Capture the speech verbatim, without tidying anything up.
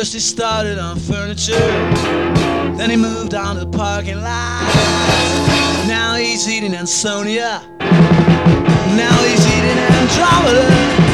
First he started on furniture, then he moved on to the parking lot. Now he's eating Ansonia, now he's eating Andromeda.